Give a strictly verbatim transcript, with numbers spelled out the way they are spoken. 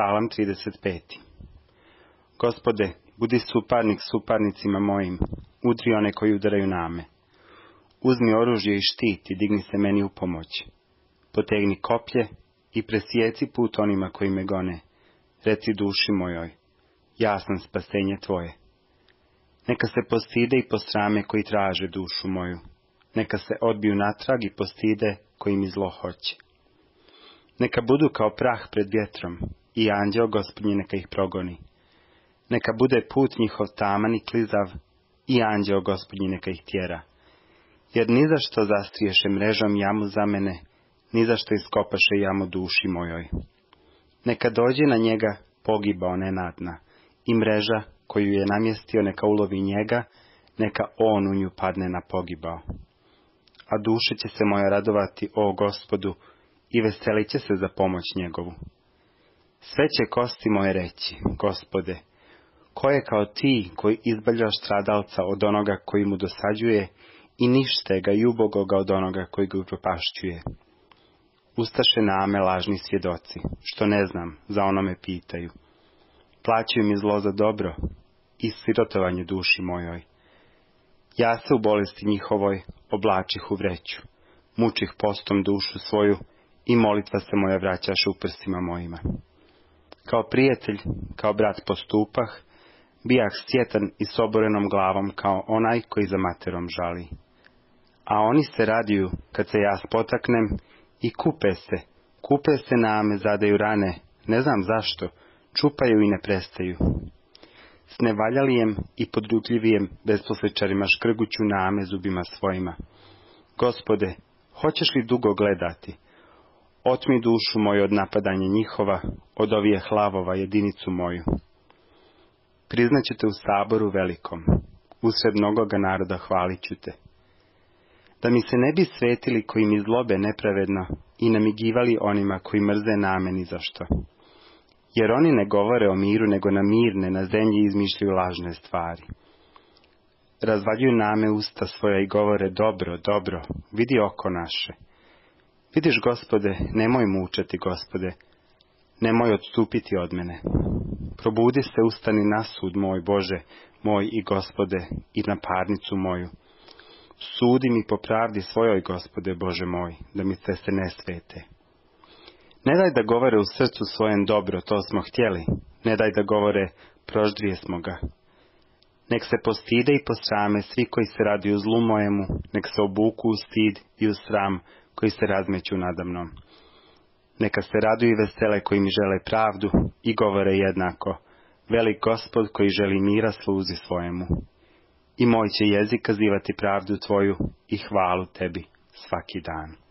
Psalam trideset peti. Gospode, budi suparnik suparnicima mojim, udri one koji udaraju na me. Uzmi oružje i štit i digni se meni u pomoć. Potegni koplje i presjeci put onima koji me gone. Reci duši mojoj, ja sam spasenje tvoje. Neka se postide i posrame koji traže dušu moju. Neka se odbiju natrag i postide koji mi zlo hoće. Neka budu kao prah pred vjetrom i anđeo Gospodnji neka ih progoni. Neka bude put njihov taman i klizav i anđeo Gospodnji neka ih tjera. Jer ni za što zastriješe mrežom jamu za mene, ni za što iskopaše jamu duši mojoj. Neka dođe na njega pogibao nenadna i mreža koju je namjestio neka ulovi njega, neka on u nju padne na pogibao. A duša će se moja radovati o Gospodu i veselit će se za pomoć njegovu. Sve će kosti moje reći, Gospode, ko je kao ti koji izbavljaš stradalca od onoga koji mu dosađuje i nište ga i ubogoga od onoga koji ga upropašćuje. Ustaše name lažni svjedoci, što ne znam, za ono me pitaju. Plaćaju mi zlo za dobro i sirotovanje duši mojoj. Ja se u bolesti njihovoj oblačih u vreću, mučih postom dušu svoju i molitva se moja vraćaše u prstima mojima. Kao prijatelj, kao brat postupah, bijah sjetan i s oborenom glavom kao onaj koji za materom žali. A oni se raduju kad se ja spotaknem i kupe se, kupe se na me, zadaju rane, ne znam zašto, čupaju i ne prestaju. S nevaljalijem i podrugljivijem besposličarima škrguću na me zubima svojima. Gospode, hoćeš li dugo gledati? Otmi dušu moju od napadanja njihova, od ovije hlavova jedinicu moju. Priznaćete u saboru velikom, usred mnogoga naroda hvalit ću te. Da mi se ne bi svetili koji mi zlobe nepravedno i namigivali onima koji mrze na me ni zašto. Jer oni ne govore o miru, nego na mirne, na zemlji izmišljaju lažne stvari. Razvaljuju name usta svoja i govore, dobro, dobro, vidi oko naše. Vidiš, Gospode, nemoj mučati, Gospode, nemoj odstupiti od mene. Probudi se, ustani na sud, moj Bože, moj i Gospode, i na parnicu moju. Sudi mi po pravdi svojoj, Gospode, Bože moj, da mi se se ne svete. Ne daj da govore u srcu svojem dobro, to smo htjeli, ne daj da govore, proždrije smo ga. Nek se postide i posrame svi koji se raduju zlu mojemu, nek se obuku u stid i u sram koji se razmeću nadamnom. Neka se raduju i vesele koji mi žele pravdu i govore jednako, velik Gospod koji želi mira sluzi svojemu. I moj će jezik kazivati pravdu tvoju i hvalu tebi svaki dan.